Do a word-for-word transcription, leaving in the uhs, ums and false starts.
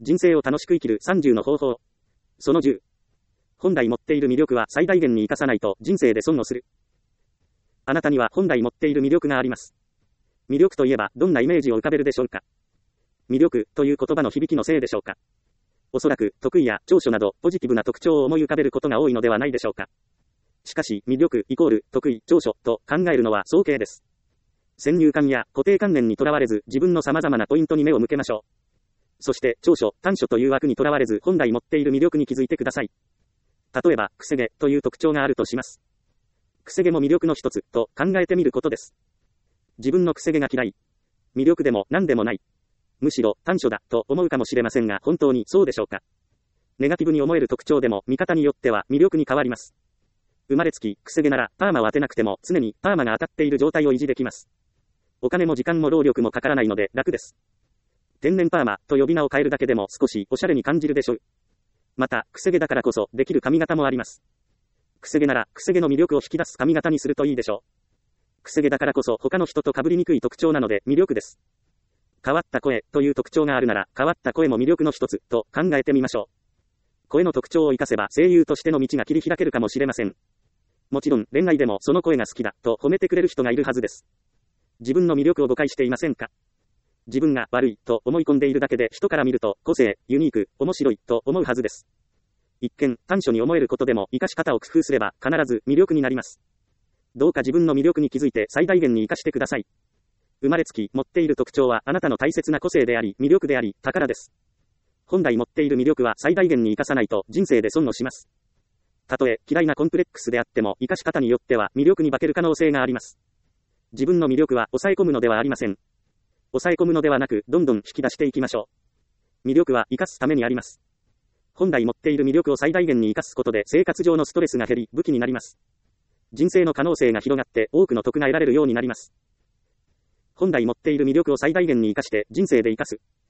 人生を楽しく生きるさんじゅうの方法。そのじゅう。本来持っている魅力は最大限に活かさないと人生で損をする。あなたには本来持っている魅力があります。魅力といえばどんなイメージを浮かべるでしょうか。魅力という言葉の響きのせいでしょうか。おそらく得意や長所などポジティブな特徴を思い浮かべることが多いのではないでしょうか。しかし魅力イコール得意長所と考えるのは早計です。先入観や固定観念にとらわれず自分の様々なポイントに目を向けましょう。そして長所短所という枠にとらわれず本来持っている魅力に気づいてください。例えばくせ毛という特徴があるとします。くせ毛も魅力の一つと考えてみることです。自分のくせ毛が嫌い、魅力でも何でもない、むしろ短所だと思うかもしれませんが本当にそうでしょうか。ネガティブに思える特徴でも見方によっては魅力に変わります。生まれつきくせ毛ならパーマを当てなくても常にパーマが当たっている状態を維持できます。お金も時間も労力もかからないので楽です。天然パーマと呼び名を変えるだけでも少しおしゃれに感じるでしょう。またくせ毛だからこそできる髪型もあります。くせ毛ならくせ毛の魅力を引き出す髪型にするといいでしょう。くせ毛だからこそ他の人と被りにくい特徴なので魅力です。変わった声という特徴があるなら変わった声も魅力の一つと考えてみましょう。声の特徴を生かせば声優としての道が切り開けるかもしれません。もちろん恋愛でもその声が好きだと褒めてくれる人がいるはずです。自分の魅力を誤解していませんか。自分が悪いと思い込んでいるだけで人から見ると個性、ユニーク、面白いと思うはずです。一見短所に思えることでも活かし方を工夫すれば必ず魅力になります。どうか自分の魅力に気づいて最大限に活かしてください。生まれつき持っている特徴はあなたの大切な個性であり魅力であり宝です。本来持っている魅力は最大限に活かさないと人生で損をします。たとえ嫌いなコンプレックスであっても活かし方によっては魅力に化ける可能性があります。自分の魅力は抑え込むのではありません。抑え込むのではなくどんどん引き出していきましょう。魅力は活かすためにあります。本来持っている魅力を最大限に活かすことで生活上のストレスが減り武器になります。人生の可能性が広がって多くの得が得られるようになります。本来持っている魅力を最大限に活かして人生で活かす。